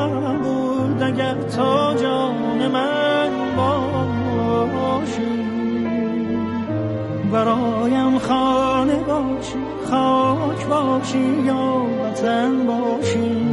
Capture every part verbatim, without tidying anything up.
من بود اگر تا جان من باشی، برایم خانه باشی، خاک باشی یا وطن باشی.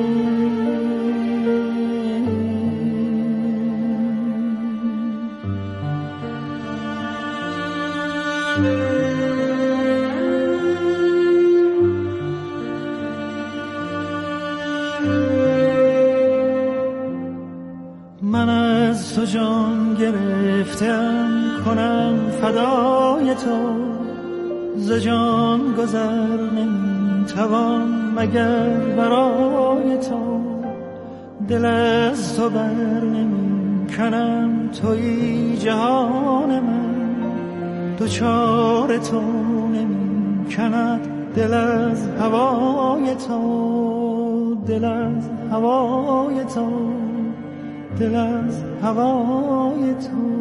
من از تو جان گرفتم کنم فدای تو، ز جان گذر نمیتوان مگر برای تو، دل از تو بر نمی کنم توی جهان من، دوچار تو نمی کند دل از هوای تو، دل از هوای تو، دل از هوای تو.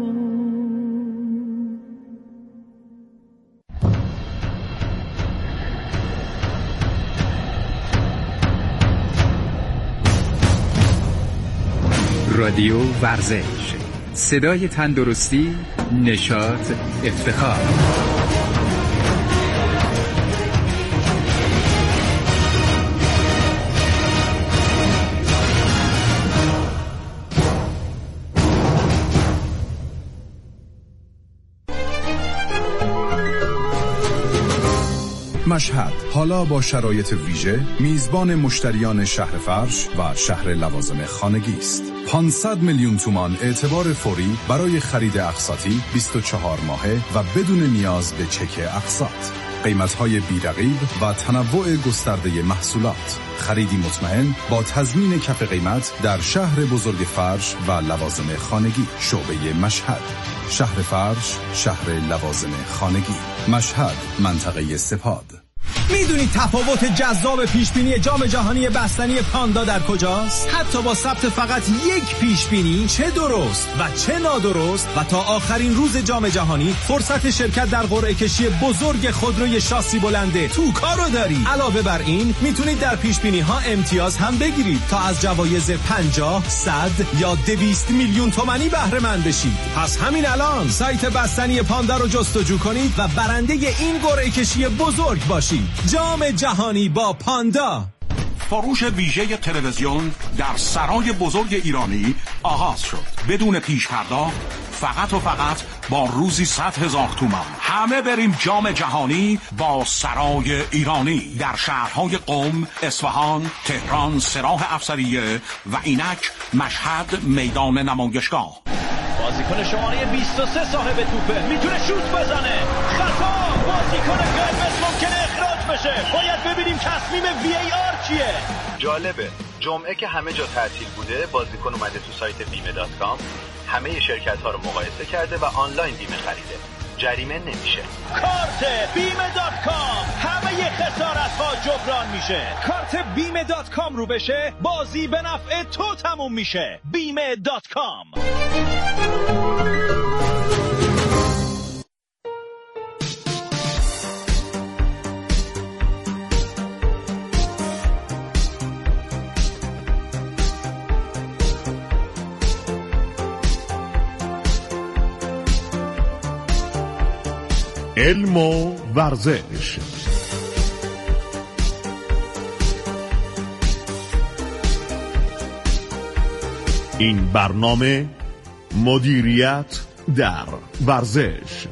رادیو ورزش، صدای تندرستی، نشاط، افتخار. مشهد حالا با شرایط ویژه میزبان مشتریان شهر فرش و شهر لوازم خانگی است. پانصد میلیون تومان اعتبار فوری برای خرید اقساطی بیست و چهار ماهه و بدون نیاز به چک اقساط. قیمت‌های بی‌رقیب و تنوع گسترده محصولات. خریدی مطمئن با تضمین کف قیمت در شهر بزرگ فرش و لوازم خانگی. شعبه مشهد، شهر فرش، شهر لوازم خانگی. مشهد، منطقه سپاد. میدونی تفاوت جذاب پیشبینی جام جهانی بستنی پاندا در کجاست؟ حتی با ثبت فقط یک پیشبینی، چه درست و چه نادرست، و تا آخرین روز جام جهانی فرصت شرکت در قرعه کشی بزرگ خودروی شاسی بلنده توکا رو داری. علاوه بر این میتونید در پیشبینی ها امتیاز هم بگیرید تا از جوایز پنجاه، صد یا دویست میلیون تومانی بهره مند بشید. پس همین الان سایت بستنی پاندا رو جستجو کنید و برنده این قرعه کشی بزرگ باشید. جام جهانی با پاندا. فروش ویژه تلویزیون در سرای بزرگ ایرانی آغاز شد. بدون پیش پرداخت، فقط و فقط با روزی صد هزار تومان. همه بریم جام جهانی با سرای ایرانی در شهرهای قم، اصفهان، تهران، سراح افسریه و اینک مشهد میدان نمایشگاه. بازیکن شماره بیست و سه صاحب توپه، میتونه شوت بزنه. خطا، بازیکن قرمز ممکنه اخراج بشه. باید ببینیم تصمیم وی ای آر چیه. جالبه، جمعه که همه جا تعطیل بوده بازیکن اومده تو سایت بیمه دات کام، همه شرکت ها رو مقایسه کرده و آنلاین بیمه خریده. جریمه نمیشه. کارت بیمه دات کام، همه خسارت ها جبران میشه. کارت بیمه دات کام رو بشه، بازی به نفع تو تموم میشه. بیمه دات کام. علم و ورزش. این برنامه مدیریت در ورزش.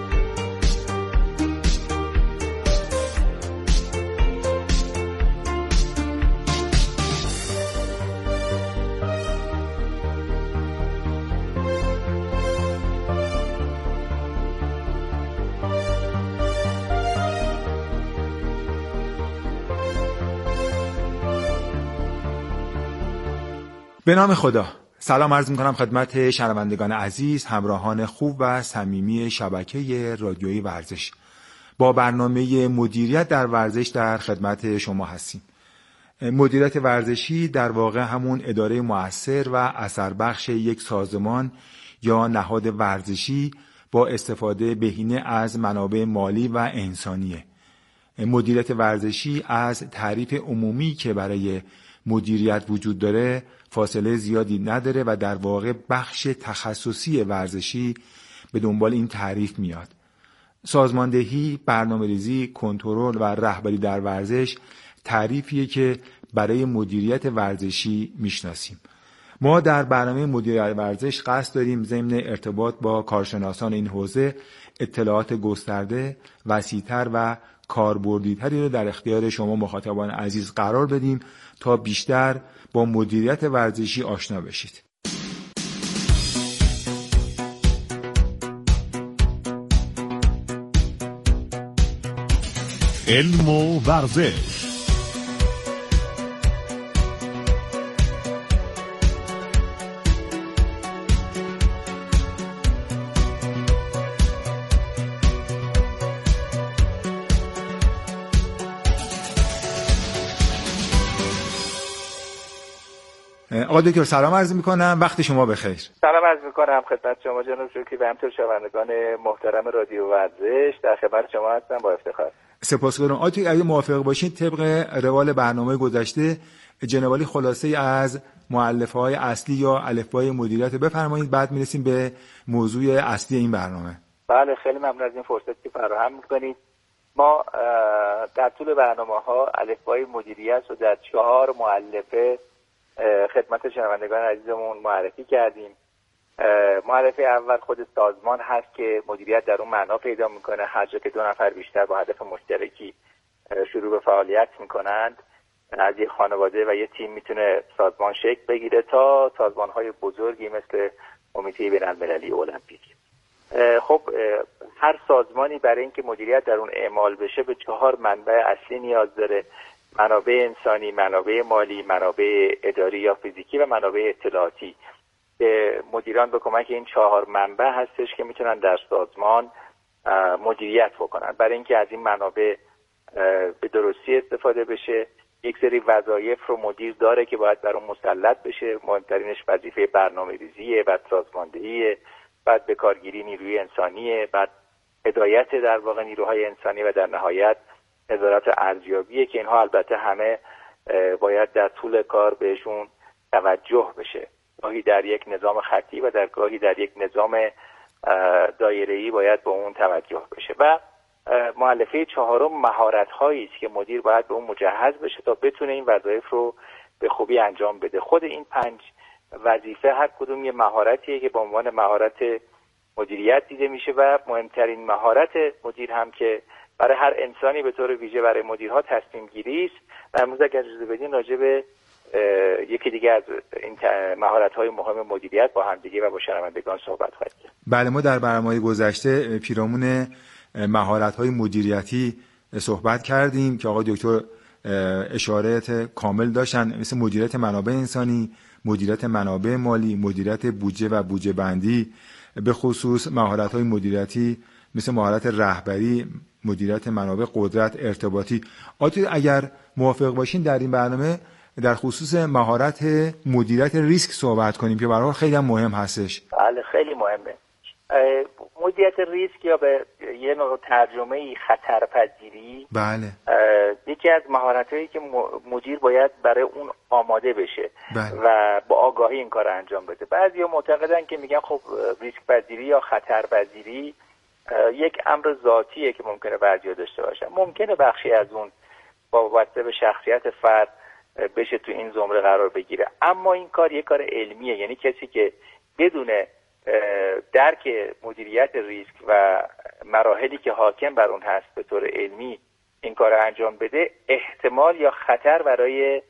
به نام خدا. سلام عرض می‌کنم خدمت شنوندگان عزیز، همراهان خوب و صمیمی شبکه رادیویی ورزش. با برنامه مدیریت در ورزش در خدمت شما هستیم. مدیریت ورزشی در واقع همون اداره مؤثر و اثربخش یک سازمان یا نهاد ورزشی با استفاده بهینه از منابع مالی و انسانیه. مدیریت ورزشی از تعریف عمومی که برای مدیریت وجود داره فاصله زیادی نداره و در واقع بخش تخصصی ورزشی به دنبال این تعریف میاد. سازماندهی، برنامه‌ریزی، کنترل و رهبری در ورزش تعریفیه که برای مدیریت ورزشی میشناسیم. ما در برنامه مدیریت ورزش قصد داریم ضمن ارتباط با کارشناسان این حوزه اطلاعات گسترده، وسیع‌تر و کاربردی‌تری رو در اختیار شما مخاطبان عزیز قرار بدیم تا بیشتر با مدیریت ورزشی آشنا بشید. علم و ورزش. آقا دکتر سلام عرض میکنم، وقت شما بخیر. سلام عرض میکنم خدمت شما جناب شکری و همچنین شنوندگان محترم رادیو ورزش. در خدمت شما هستم با افتخار. سپاسگزارم. آقا اگه موافق باشین طبق روال برنامه گذشته جناب عالی خلاصه از مؤلفه‌های اصلی یا الفبای مدیریت بفرمایید، بعد میرسیم به موضوع اصلی این برنامه. بله خیلی ممنون از این فرصتی که فراهم میکنید. ما در طول برنامه‌ها الفبای مدیریت رو در چهار مؤلفه خدمت شنوندگان عزیزمون معرفی کردیم. مؤلفه اول خود سازمان هست که مدیریت در اون معنا پیدا میکنه، هر جا که دو نفر بیشتر با هدف مشترکی شروع به فعالیت میکنند. از یک خانواده و یه تیم میتونه سازمان شکل بگیره تا سازمان‌های بزرگی مثل کمیته بین‌المللی المپیک. خب هر سازمانی برای اینکه مدیریت در اون اعمال بشه به چهار منبع اصلی نیاز داره: منابع انسانی، منابع مالی، منابع اداری یا فیزیکی و منابع اطلاعاتی. مدیران به کمک این چهار منبع هستش که میتونن در سازمان مدیریت بکنن. برای اینکه از این منابع به درستی استفاده بشه یک سری وظایف رو مدیر داره که باید بر اون مسلط بشه. مهمترینش وظیفه برنامه‌ریزیه، بعد سازماندهیه، بعد به کارگیری نیروی انسانیه، بعد هدایت در واقع نیروهای انسانی و در نهایت نظارت ارزیابیه که اینها البته همه باید در طول کار بهشون توجه بشه. گاهی در یک نظام خطی و در گاهی در یک نظام دایره‌ای باید به اون توجه بشه. و مؤلفه چهارم مهارت‌هایی است که مدیر باید به اون مجهز بشه تا بتونه این وظایف رو به خوبی انجام بده. خود این پنج وظیفه هر کدوم یه مهارتیه که به عنوان مهارت مدیریت دیده میشه و مهمترین مهارت مدیر هم که برای هر انسانی به طور ویژه برای مدیرها تصمیم گیری است. و امروز اگر اجازه بدین راجع به یکی دیگه از این مهارت‌های مهم مدیریت با هم دیگه و با شنوندگان صحبت خواهیم کرد. بله، ما در برنامه‌های گذشته پیرامون مهارت‌های مدیریتی صحبت کردیم که آقای دکتر اشارات کامل داشتن، مثل مدیریت منابع انسانی، مدیریت منابع مالی، مدیریت بودجه و بودجه بندی، به خصوص مهارت‌های مدیریتی مثل مهارت رهبری، مدیریت منابع، قدرت ارتباطی. آتی اگر موافق باشین در این برنامه در خصوص مهارت مدیریت ریسک صحبت کنیم که برای خیلی هم مهم هستش. بله خیلی مهمه. مدیریت ریسک یا به یه نوع ترجمه خطرپذیری، بله، یکی از مهارت‌هایی که مدیر باید برای اون آماده بشه. بله. و با آگاهی این کار انجام بده. بعضیا معتقدن که میگن خب ریسک پذیری یا خطرپذیری یک امر ذاتیه که ممکنه بعضیا داشته باشن. ممکنه بخشی از اون وابسته به شخصیت فرد بشه تو این زمره قرار بگیره، اما این کار یک کار علمیه. یعنی کسی که بدون درک مدیریت ریسک و مراحلی که حاکم بر اون هست به طور علمی این کار رو انجام بده، احتمال یا خطر برای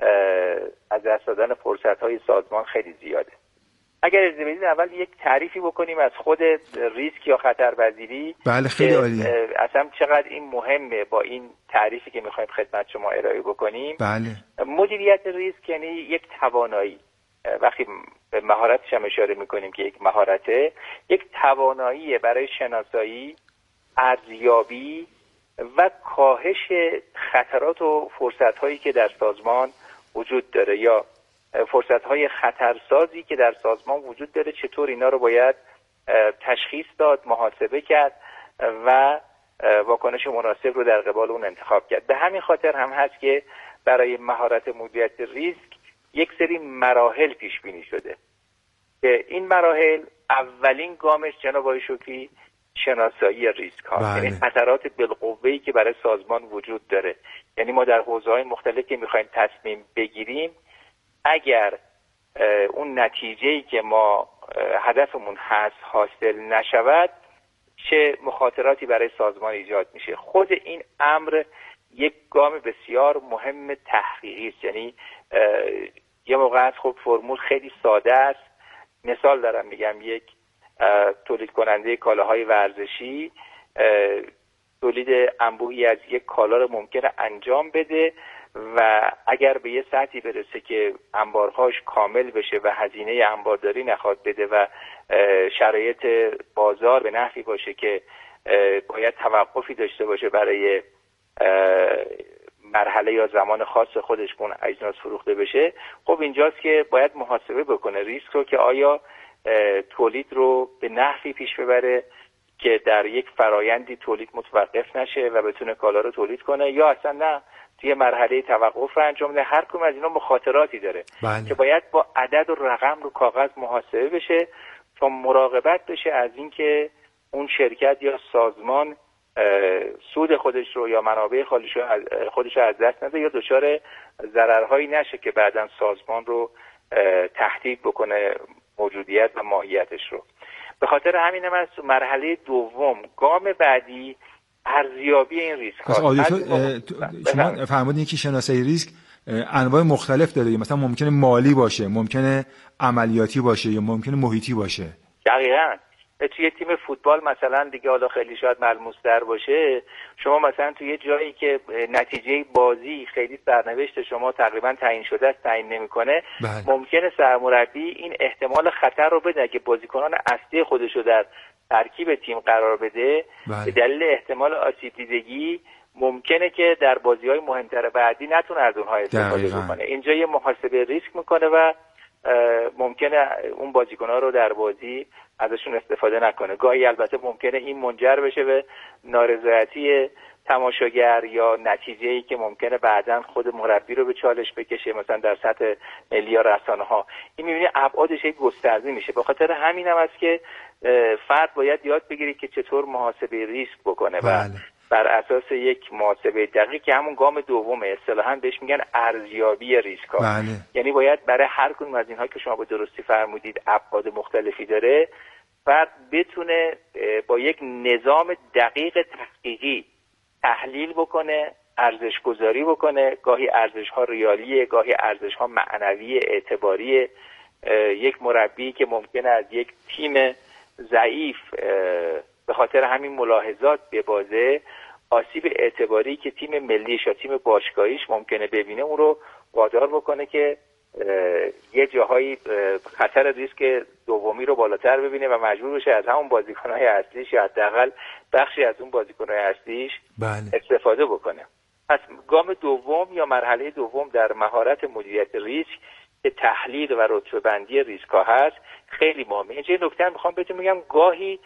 از دست دادن فرصت‌های سازمان خیلی زیاده. اگر اجازه بدید اول یک تعریفی بکنیم از خود ریسک یا خطرپذیری. بله خیلی عالیه. اصلا چقدر این مهمه با این تعریفی که می‌خوایم خدمت شما ارائه بکنیم. بله. مدیریت ریسک یعنی یک توانایی. وقتی به مهارتش هم اشاره می‌کنیم که یک مهارته، یک توانایی برای شناسایی، ارزیابی و کاهش خطرات و فرصت‌هایی که در سازمان وجود داره یا فرصت‌های خطرسازی که در سازمان وجود داره، چطور اینا رو باید تشخیص داد، محاسبه کرد و واکنش مناسب رو در قبال اون انتخاب کرد. به همین خاطر هم هست که برای مهارت مدیریت ریسک یک سری مراحل پیش بینی شده که این مراحل اولین گامش جناب آقای شکری شناسایی ریسک ها، یعنی خطرات بالقوه‌ای که برای سازمان وجود داره. یعنی ما در حوزه‌های مختلف که می‌خوایم تصمیم بگیریم، اگر اون نتیجه‌ای که ما هدفمون هست حاصل نشود، چه مخاطراتی برای سازمان ایجاد میشه. خود این امر یک گام بسیار مهم تحقیقی است. یعنی یه موقع خب فرمول خیلی ساده است. مثال دارم میگم، یک تولید کننده کالاهای ورزشی تولید انبوهی از یک کالا رو ممکنه انجام بده و اگر به یه سطحی برسه که انبارهاش کامل بشه و هزینه انبارداری نخواد بده و شرایط بازار به نحوی باشه که باید توقفی داشته باشه برای مرحله یا زمان خاص خودش اون اجناس فروخته بشه، خب اینجاست که باید محاسبه بکنه ریسک رو که آیا تولید رو به نحوی پیش ببره که در یک فرایندی تولید متوقف نشه و بتونه کالا رو تولید کنه، یا اصلا نه توی مرحله توقف رو انجام بده. هر کدوم از اینا مخاطراتی داره بله. که باید با عدد و رقم رو کاغذ محاسبه بشه تا مراقبت بشه از اینکه اون شرکت یا سازمان سود خودش رو یا منابع خودش رو از دست نده یا دچار ضررهایی نشه که بعداً سازمان رو تهدید بکنه موجودیت و ماهیتش رو. به خاطر همین هم از مرحله دوم، گام بعدی ارزیابی این ریسک ها. شما فرمودین که شناسایی ریسک انواع مختلف داره، مثلا ممکنه مالی باشه، ممکنه عملیاتی باشه یا ممکنه محیطی باشه. دقیقاً. توی تیم فوتبال مثلا دیگه حالا خیلی شاید ملموس‌تر باشه، شما مثلا توی یه جایی که نتیجه بازی خیلی سرنوشت شما تقریبا تعیین شده است تعیین نمی‌کنه، ممکنه سرمربی این احتمال خطر رو بده که بازیکنان اصلی خودش رو در ترکیب تیم قرار بده. بله. به دلیل احتمال آسیب دیدگی ممکنه که در بازی‌های مهمتر بعدی نتونه از اونها استفاده بکنه. اینجا یه محاسبه ریسک میکنه و ممکنه اون بازیکن‌ها رو در بازی ازشون استفاده نکنه. گاهی البته ممکنه این منجر بشه به نارضایتی تماشاگر یا نتیجه‌ای که ممکنه بعداً خود مربی رو به چالش بکشه، مثلا در سطح ملی یا رسانه‌ها. این می‌بینی ابعادش گسترده میشه. به خاطر همین هم است که فرد باید یاد بگیره که چطور محاسبه ریسک بکنه بله. و بر اساس یک محاسبه دقیق که همون گام دومه، اصطلاحاً بهش میگن ارزیابی ریسک ها. بله. یعنی باید برای هر کدوم از اینها که شما به درستی فرمودید ابعاد مختلفی داره، فرد بتونه با یک نظام دقیق تحقیقی تحلیل بکنه، ارزش گذاری بکنه. گاهی ارزش ها ریالیه، گاهی ارزش ها معنوی اعتباری. یک مربی که ممکنه از یک تیم ضعیف به خاطر همین ملاحظات ببازه، آسیب اعتباری که تیم ملیش یا تیم باشگاهیش ممکنه ببینه اون رو وادار بکنه که یه جاهایی خطر ریسک دومی رو بالاتر ببینه و مجبور بشه از همون بازیکن‌های اصلیش یا حداقل بخشی از اون بازیکن‌های اصلیش بله. استفاده بکنه. پس گام دوم یا مرحله دوم در مهارت مدیریت ریسک که تحلیل و رتبه‌بندی ریسک ها هست خیلی مهمه. اینجا یه نکته میخوام بهتون میگم، گاهی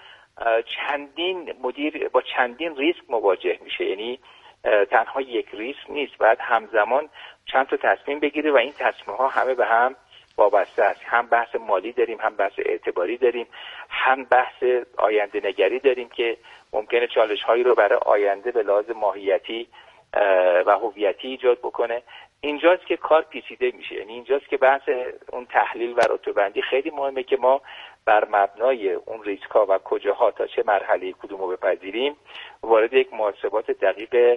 چندین مدیر با چندین ریسک مواجه میشه، یعنی تنها یک ریسک نیست، باید همزمان چند تا تصمیم بگیره و این تصمیم ها همه به هم وابسته است. هم بحث مالی داریم، هم بحث اعتباری داریم، هم بحث آینده نگری داریم که ممکنه چالش هایی رو برای آینده به لحاظ ماهیتی و هویتی ایجاد بکنه. اینجاست که کار پیچیده میشه، یعنی اینجاست که بحث اون تحلیل و رتبه‌بندی خیلی مهمه که ما بر مبنای اون ریسک ها و کجاها تا چه مرحله کدومو بپذیریم وارد یک محاسبات دقیق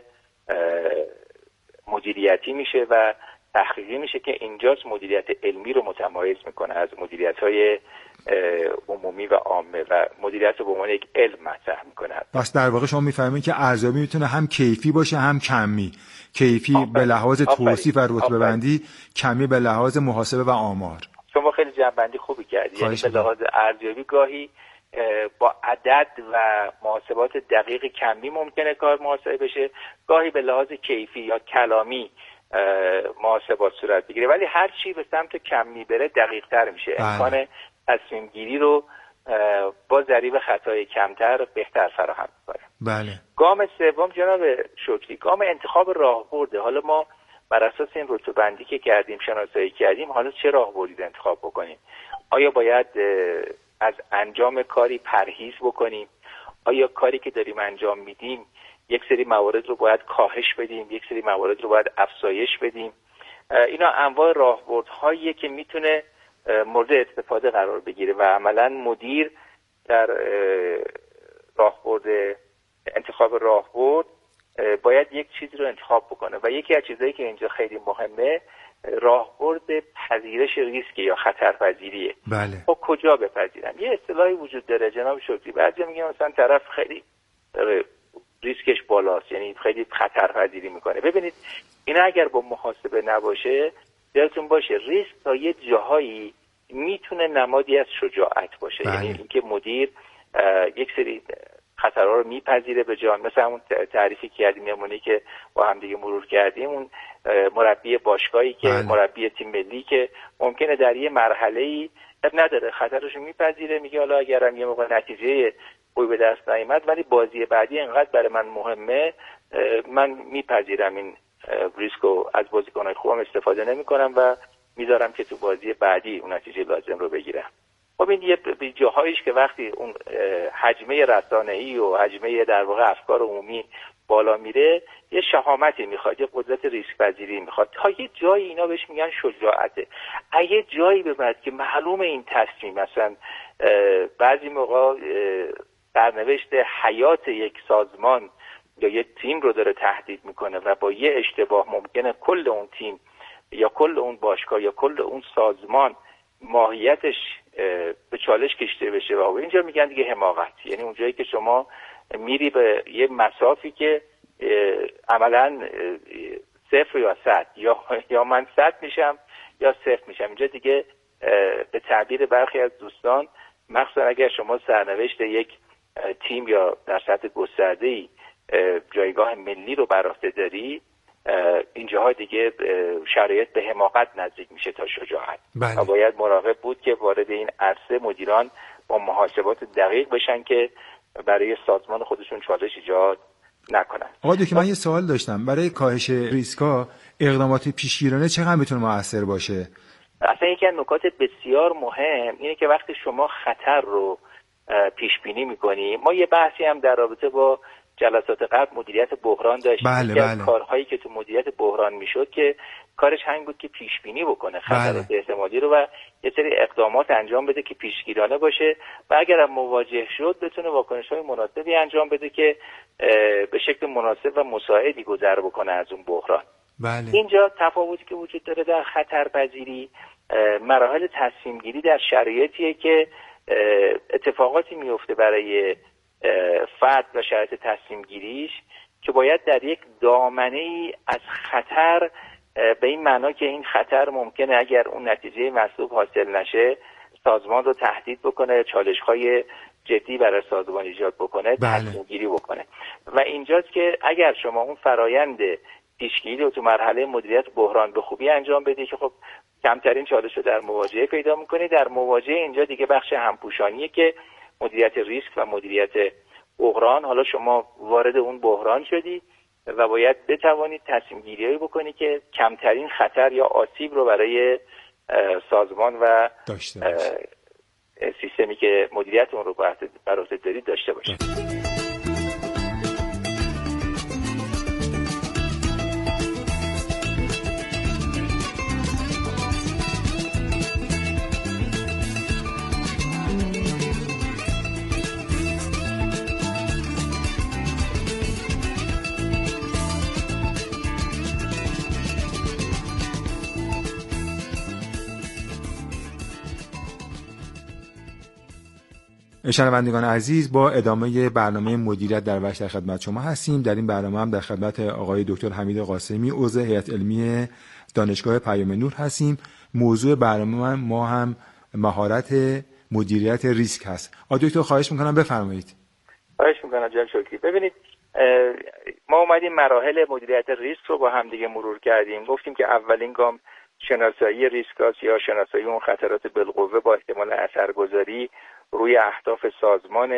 مدیریتی میشه و تحقیقی میشه که اینجاست مدیریت علمی رو متمایز میکنه از مدیریت های عمومی و عامه و مدیریت رو به عنوان یک علم مطرح میکنه. پس در واقع شما میفهمید که ارزیابی میتونه هم کیفی باشه هم کمی. کیفی آفر. به لحاظ توصیف و رتبه بندی، کمی به لحاظ محاسبه و آمار. شما خیلی جنبندی خوبی کردید. یعنی به لحاظ ارزیابی گاهی با عدد و محاسبات دقیق کمی ممکنه کار محاسبه بشه، گاهی به لحاظ کیفی یا کلامی محاسبات صورت بگیره، ولی هر چی به سمت کمی بره دقیق تر میشه. امکان تصمیم گیری رو با ضریب خطای کمتر بهتر فراهم میکنه. بله. گام سوم جناب شکری، گام انتخاب راهبرده. حالا ما بر اساس این رتبه‌بندی که کردیم، شناسایی کردیم، حالا چه راهبردی انتخاب بکنیم؟ آیا باید از انجام کاری پرهیز بکنیم؟ آیا کاری که داریم انجام میدیم یک سری موارد رو باید کاهش بدیم، یک سری موارد رو باید افزایش بدیم؟ اینا انواع راهبردهاییه که میتونه مورد استفاده قرار بگیره و عملا مدیر در راهبرد انتخاب راهبرد باید یک چیزی رو انتخاب بکنه و یکی از چیزایی که اینجا خیلی مهمه راهبرد پذیرش ریسک یا خطرپذیریه. بله. خب کجا بپذیرم؟ یه اصطلاحی وجود داره جناب شکری، بعضی میگن مثلا طرف خیلی ریسکش بالاست، یعنی خیلی خطرپذیری میکنه. ببینید اینا اگر با محاسبه نباشه، یادتون باشه ریسک تا یه جاهایی میتونه نمادی از شجاعت باشه. بله. یعنی اینکه مدیر یک سری خطرها رو میپذیره به جان، مثل همون تعریفی که کردیم نمونه‌ای که با هم دیگه مرور کردیم، اون مربی باشگاهی که بله. مربی تیم ملی که ممکنه در یه مرحله‌ای نداره خطرش رو میپذیره، میگه حالا اگرم یه موقع نتیجه خوبی به دست نیامد ولی بازی بعدی اینقدر برای من مهمه، من میپذیرم این ریسکو، از بازیکن‌های خوبم استفاده نمی‌کنم و میذارم که تو بازی بعدی اون نتیجه لازم رو بگیرم. خب این یه جاهاییش که وقتی اون حجمه رسانه‌ای و حجمه در واقع افکار عمومی بالا میره، یه شهامتی میخواد، یه قدرت ریسک پذیری میخواد. تا یه جایی اینا بهش میگن شجاعته. یه جایی به بعد که معلوم این تصمیم مثلا بعضی موقع سرنوشت حیات یک سازمان یا یک تیم رو داره تهدید میکنه و با یه اشتباه ممکنه کل اون تیم یا کل اون باشگاه یا کل اون سازمان ماهیتش به چالش کشیده بشه و اینجا میگن دیگه حماقت. یعنی اونجایی که شما میری به یه مسافی که عملا صفر یا صد، یا یا من صد میشم یا صفر میشم. اینجا دیگه به تعبیر برخی از دوستان، مخصوصا اگر شما سرنوشت یک تیم یا در سطح گسترده‌ای جایگاه ملی رو بر عهده داری، اینجاها دیگه شرایط به حماقت نزدیک میشه تا شجاعت. بله. و باید مراقب بود که وارد این عرصه مدیران با محاسبات دقیق بشن که برای سازمان خودشون چالش ایجاد نکنن. آقا دکتر من یه سوال داشتم، برای کاهش ریسکا اقدامات پیشگیرانه چقدر میتونه موثر باشه؟ اصلا یکی از نکات بسیار مهم اینه که وقتی شما خطر رو پیش بینی میکنی، ما یه بحثی هم در رابطه با جلسات قبل مدیریت بحران داشتیم. بله که بله. کارهایی که تو مدیریت بحران میشد که کارش همین بود که پیش بینی بکنه خطرات بله. احتمالی رو و یه سری اقدامات انجام بده که پیشگیرانه باشه و اگر هم مواجه شد بتونه واکنش‌های مناسبی انجام بده که به شکل مناسب و مساعدی گذر بکنه از اون بحران. بله. اینجا تفاوتی که وجود داره در خطرپذیری، مراحل تصمیم گیری در شرایطیه که اتفاقاتی میفته برای فرد و شرایط تصمیم گیریش که باید در یک دامنه ای از خطر، به این معنا که این خطر ممکنه اگر اون نتیجه مطلوب حاصل نشه سازمان رو تهدید بکنه، چالش‌های جدی برای سازمان ایجاد بکنه، تصمیم گیری بکنه. و اینجاست که اگر شما اون فرایند پیشگیری رو تو مرحله مدیریت بحران به خوبی انجام بدی که خب کمترین چالش رو در مواجهه پیدا می‌کنی. در مواجهه اینجا دیگه بخش همپوشانیه که مدیریت ریسک و مدیریت بحران، حالا شما وارد اون بحران شدی و باید بتوانید تصمیم گیریایی بکنی که کمترین خطر یا آسیب رو برای سازمان و سیستمی که مدیریت اون رو بر عهده دارید داشته باشید. شنوندگان عزیز، با ادامه برنامه مدیریت در وحش در خدمت شما هستیم. در این برنامه هم در خدمت آقای دکتر حمید قاسمی عضو هیئت علمی دانشگاه پیام نور هستیم. موضوع برنامه ما هم مهارت مدیریت ریسک هست. آقای دکتر خواهش میکنم بفرمایید. خواهش میکنم جناب شکری. ببینید ما اومدیم مراحل مدیریت ریسک رو با هم دیگه مرور کردیم. گفتیم که اولین گام شناسایی ریسک است یا شناسایی اون خطرات بالقوه با احتمال اثرگذاری روی اهداف سازمان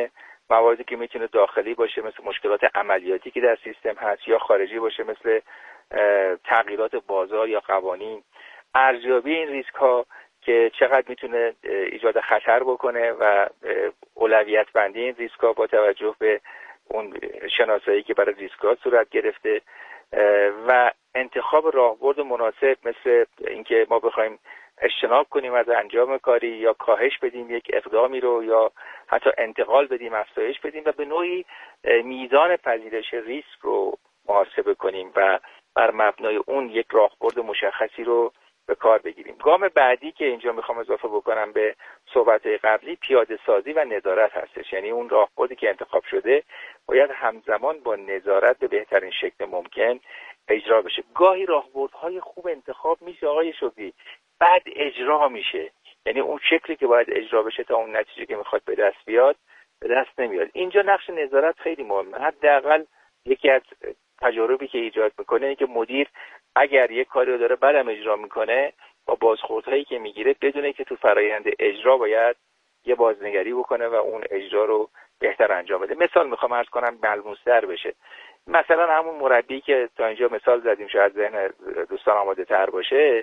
مواردی که میتونه داخلی باشه مثل مشکلات عملیاتی که در سیستم هست یا خارجی باشه مثل تغییرات بازار یا قوانین. ارزیابی این ریسک ها که چقدر میتونه ایجاد خطر بکنه و اولویت بندی این ریسک ها با توجه به اون شناسایی که برای ریسک ها صورت گرفته و انتخاب راهبرد مناسب مثل اینکه ما بخوایم اجتناب کنیم از انجام کاری یا کاهش بدیم یک اقدامی رو یا حتی انتقال بدیم، افزایش بدیم و به نوعی میزان پذیرش ریسک رو محاسبه کنیم و بر مبنای اون یک راهبرد مشخصی رو به کار بگیریم. گام بعدی که اینجا میخوام اضافه بکنم به صحبت‌های قبلی پیاده سازی و نظارت هستش. یعنی اون راهبردی که انتخاب شده باید همزمان با نظارت به بهترین شکل ممکن اجرا بشه. گاهی راهبردهای خوب انتخاب میشه آقای شکری، بعد اجرا میشه، یعنی اون شکلی که باید اجرا بشه تا اون نتیجه که میخواد به دست بیاد به دست نمیاد. اینجا نقش نظارت خیلی مهمه. حداقل یکی از تجاربی که ایجاد میکنه اینه که مدیر اگر یک کاری رو داره بعدم اجرا میکنه با بازخوردهایی که میگیره بدونه که تو فرایند اجرا باید یه بازنگری بکنه و اون اجرا رو بهتر انجام بده. مثال میخوام عرض کنم ملموس‌تر بشه. مثلا همون مربی که تا اینجا مثال زدیم شاید ذهن دوستان آماده تر باشه،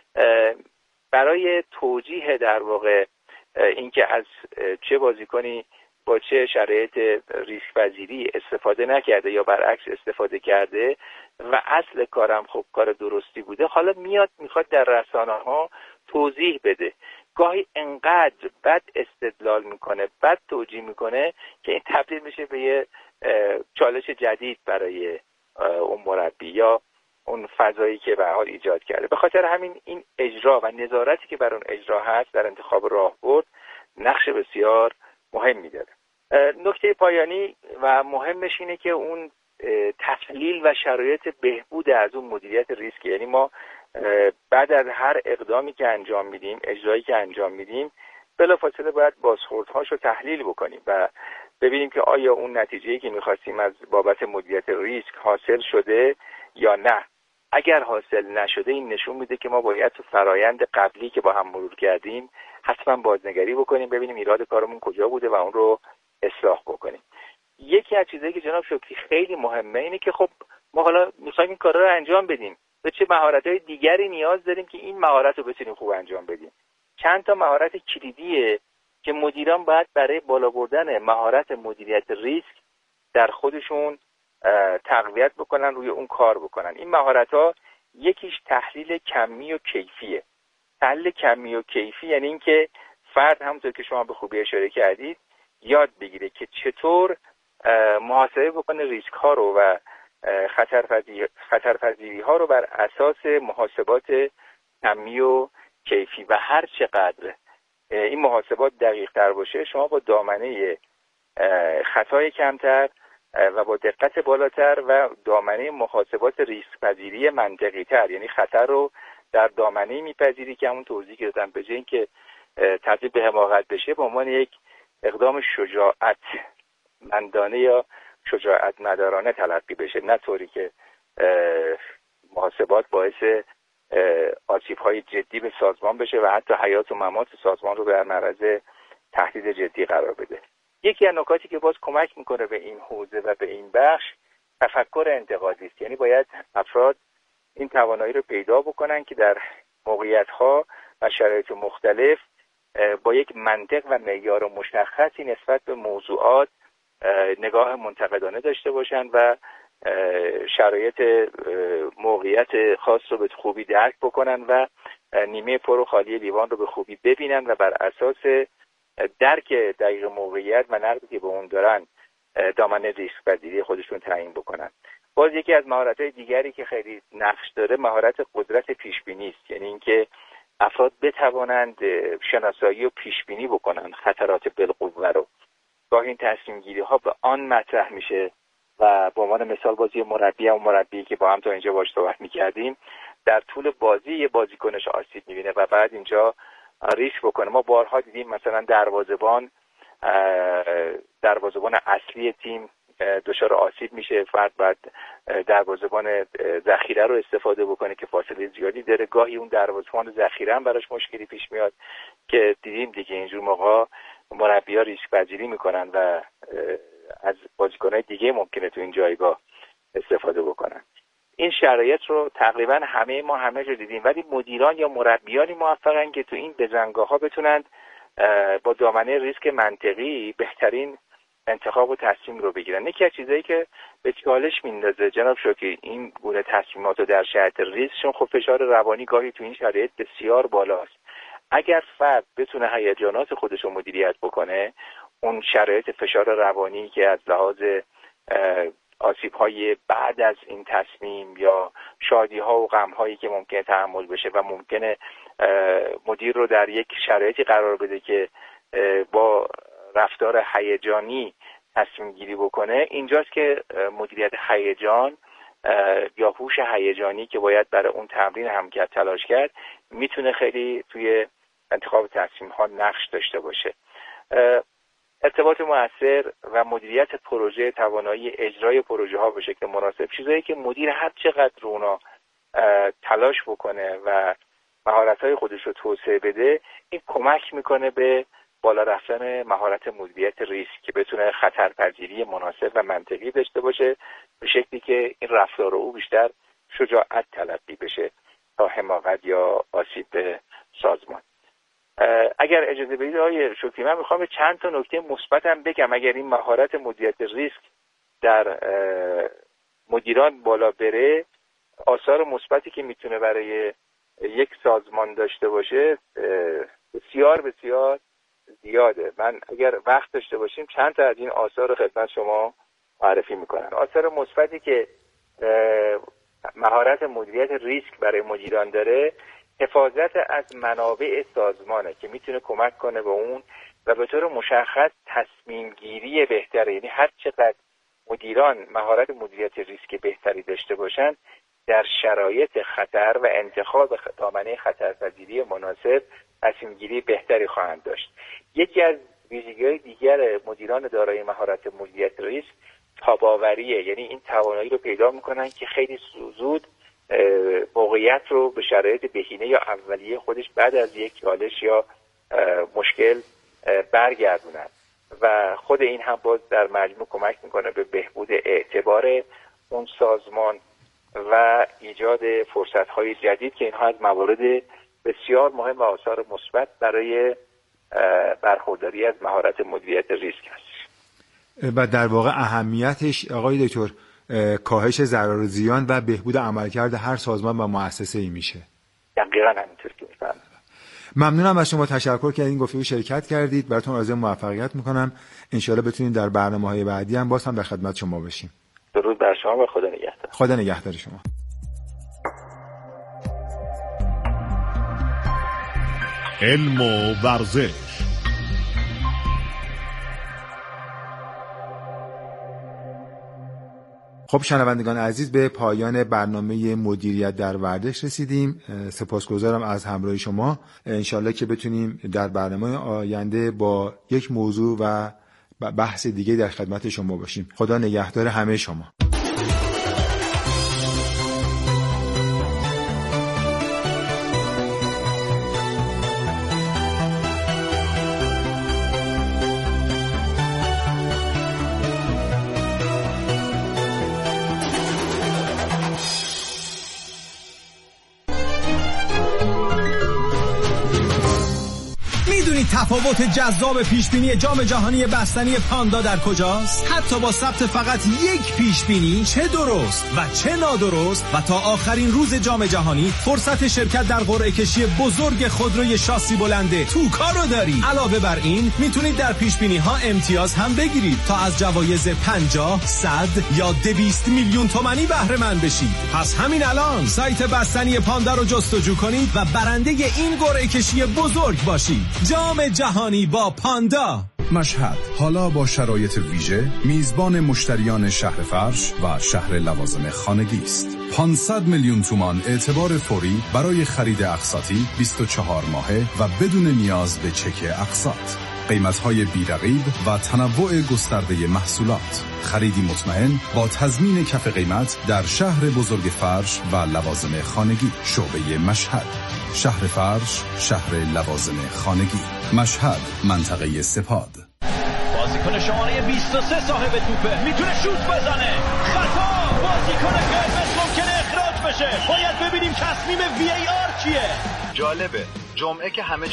برای توجیه در واقع اینکه از چه بازیکنی با چه شرایط ریسک پذیری استفاده نکرده یا برعکس استفاده کرده و اصل کارم خب کار درستی بوده، حالا میاد میخواد در رسانه‌ها توضیح بده. گاهی انقدر بد استدلال میکنه، بد توجیه میکنه که این تبدیل میشه به یه چالش جدید برای اون مربی یا اون فضایی که به حال ایجاد کرده. به خاطر همین این اجرا و نظارتی که بر اون اجرا هست در انتخاب راهبرد نقش بسیار مهمی داره. نکته پایانی و مهمش اینه که اون تحلیل و شرایط بهبود از اون مدیریت ریسک، یعنی ما بعد از هر اقدامی که انجام میدیم، اجرایی که انجام میدیم، بلافاصله باید بازخوردهاش رو تحلیل بکنیم و ببینیم که آیا اون نتیجه‌ای که می‌خواستیم از بابت مدیریت ریسک حاصل شده یا نه. اگر حاصل نشده این نشون میده که ما باید تو فرایند قبلی که با هم مرور کردیم حتما بازنگری بکنیم، ببینیم ایراد کارمون کجا بوده و اون رو اصلاح بکنیم. یکی از چیزایی که جناب شکری خیلی مهمه اینه که خب ما حالا می‌خوایم این کارا رو انجام بدیم، به چه مهارت‌های دیگری نیاز داریم که این مهارت رو بتونیم خوب انجام بدیم. چند تا مهارت کلیدیه که مدیران باید برای بالا بردن مهارت مدیریت ریسک در خودشون تقویت بکنن، روی اون کار بکنن. این مهارت‌ها یکیش تحلیل کمی و کیفیه. تحلیل کمی و کیفی یعنی اینکه فرد همونطور که شما به خوبی اشاره کردید یاد بگیره که چطور محاسبه بکنه ریسک ها رو و خطرپذیری ها رو بر اساس محاسبات کمی و کیفی و هر چقدر این محاسبات دقیق تر باشه شما با دامنه خطای کمتر و با دقت بالاتر و دامنه محاسبات ریسک پذیری منطقی تر، یعنی خطر رو در دامنه میپذیری که همون توضیحی که دادم، به جای اینکه تبدیل به حماقت بشه به عنوان یک اقدام شجاعت مندانه یا شجاعت مدارانه تلقی بشه، نه طوری که محاسبات باعث آسیب‌های جدی به سازمان بشه و حتی حیات و ممات سازمان رو در معرض تهدید جدی قرار بده. یکی از نکاتی که باز کمک میکنه به این حوزه و به این بخش تفکر انتقادی است، یعنی باید افراد این توانایی رو پیدا بکنن که در موقعیت‌ها و شرایط مختلف با یک منطق و معیار مشخصی نسبت به موضوعات نگاه منتقدانه داشته باشن و شرایط موقعیت خاص رو به خوبی درک بکنن و نیمه پر و خالی لیوان رو به خوبی ببینن و بر اساس درک دقیق موقعیت و نقدی که به اون دارن دامنه ریسک پذیری خودشون تعیین بکنن. باز یکی از مهارت‌های دیگری که خیلی نقش داره مهارت قدرت پیش‌بینی است، یعنی اینکه افراد بتوانند شناسایی و پیش‌بینی بکنن خطرات بالقوه رو. گاهی این تصمیم گیری ها به آن مطرح میشه و به عنوان مثال بازی مربی و مربی که با هم تا اینجا باهاش صحبت می‌کردیم در طول بازی یه بازیکنش آسیب می‌بینه و بعد اینجا ریسک بکنه. ما بارها دیدیم مثلا دروازه‌بان دروازه‌بان اصلی تیم دچار آسیب میشه، فرد بعد دروازه‌بان ذخیره رو استفاده بکنه که فاصله زیادی داره. گاهی اون دروازه‌بان ذخیره هم براش مشکلی پیش میاد که دیدیم دیگه اینجور موقع مربی‌ها ریسک پذیری میکنن و از بازیکن‌های دیگه ممکنه تو این جایگاه استفاده بکنن. این شرایط رو تقریبا همه ما همه جا دیدیم، ولی مدیران یا مربیانی موفقن که تو این بزنگاه‌ها بتونن با دامنه ریسک منطقی بهترین انتخاب و تصمیم رو بگیرن. یکی از چیزایی که به چالش میندازه جناب شوکی این گونه تصمیمات رو در شرایط ریسک، چون خب فشار روانی گاهی تو این شرایط بسیار بالاست. اگر فرد بتونه هیجانات خودش رو مدیریت بکنه، اون شرایط فشار روانی که از لحاظ آسیب‌های بعد از این تصمیم یا شادی‌ها و غم‌هایی که ممکنه تحمل بشه و ممکنه مدیر رو در یک شرایطی قرار بده که با رفتار هیجانی تصمیم گیری بکنه، اینجاست که مدیریت هیجان یا هوش هیجانی که باید برای اون تمرین هم کرد تلاش کرد میتونه خیلی توی انتخاب تصمیم ها نقش داشته باشه. ارتباط مؤثر و مدیریت پروژه، توانایی اجرای پروژه ها به شکل مناسب، چیزایی که مدیر هر چقدر رو اونا تلاش بکنه و مهارت های خودش رو توسعه بده، این کمک میکنه به بالا رفتن مهارت مدیریت ریسک که بتونه خطرپذیری مناسب و منطقی داشته باشه، به شکلی که این رفتار او بیشتر شجاعت تلقی بشه تا حماقت یا آسیب به سازمان. اگر اجازه بدید آقای شوکی، من میخوام چند تا نکته مثبتم بگم. اگر این مهارت مدیریت ریسک در مدیران بالا بره، آثار مثبتی که میتونه برای یک سازمان داشته باشه بسیار بسیار زیاده. من اگر وقت داشته باشیم چند تا از این آثار رو خدمت شما معرفی میکنم. آثار مثبتی که مهارت مدیریت ریسک برای مدیران داره، حفاظت از منابع سازمانه که میتونه کمک کنه به اون و به طور مشخص تصمیم گیری بهتره. یعنی هر چقدر مدیران مهارت مدیریت ریسک بهتری داشته باشن، در شرایط خطر و انتخاب دامنه خطرپذیری مناسب تصمیم گیری بهتری خواهند داشت. یکی از ویژگی‌های دیگر مدیران دارای مهارت مدیریت ریسک تاب‌آوریه، یعنی این توانایی رو پیدا میکنن که خیلی زود موقعیت رو به شرایط بهینه یا اولیه خودش بعد از یک چالش یا مشکل برگردونن و خود این هم باز در مجموع کمک میکنه به بهبود اعتبار اون سازمان و ایجاد فرصت‌های جدید که اینها از موارد بسیار مهم و آثار مثبت برای برخورداری از مهارت مدیریت ریسک است. و در واقع اهمیتش آقای دکتر کاهش ضرر و زیان و بهبود عملکرد هر سازمان و مؤسسه‌ای میشه. دقیقاً همینطور که می‌فهمم. ممنونم از شما، تشکر که این گفتگو شرکت کردید. براتون آرزوی موفقیت میکنم. انشالله بتونید در برنامه‌های بعدی هم باز هم به خدمت شما باشیم. درود بر شما و خدا نگهدار. خدا نگهدار شما. علم و ورزش. خب شنوندگان عزیز، به پایان برنامه مدیریت در ورزش رسیدیم. سپاسگزارم از همراهی شما. انشالله که بتونیم در برنامه آینده با یک موضوع و بحث دیگه در خدمت شما باشیم. خدا نگهدار همه شما. تفاوت جذاب پیشبینی جام جهانی بستنی پاندا در کجاست؟ حتی با ثبت فقط یک پیشبینی، چه درست و چه نادرست، و تا آخرین روز جام جهانی فرصت شرکت در قرعه کشی بزرگ خودروی شاسی بلنده توکا رو داری. علاوه بر این میتونید در پیشبینی ها امتیاز هم بگیرید تا از جوایز پنجاه، صد یا دویست میلیون تومانی بهره مند بشید. پس همین الان سایت بستنی پاندا رو جستجو کنید و برنده این قرعه کشی بزرگ باشید. جام جهانی با پاندا. مشهد حالا با شرایط ویژه میزبان مشتریان شهر فرش و شهر لوازم خانگی است. پانصد میلیون تومان اعتبار فوری برای خرید اقساطی بیست و چهار ماهه و بدون نیاز به چک اقساط. قیمت‌های بی‌رقیب و تنوع گسترده محصولات. خریدی مطمئن با تضمین کف قیمت در شهر بزرگ فرش و لوازم خانگی. شعبه مشهد. شهر فرش، شهر لوازم خانگی. مشهد، منطقه سپاد. بازیکن شماره بیست و سه صاحب توپه، میتونه شوت بزنه. خطا، بازیکن قرمز ممکنه اخراج بشه. باید ببینیم تصمیم وی ای آر چیه. جالبه، جمعه که همه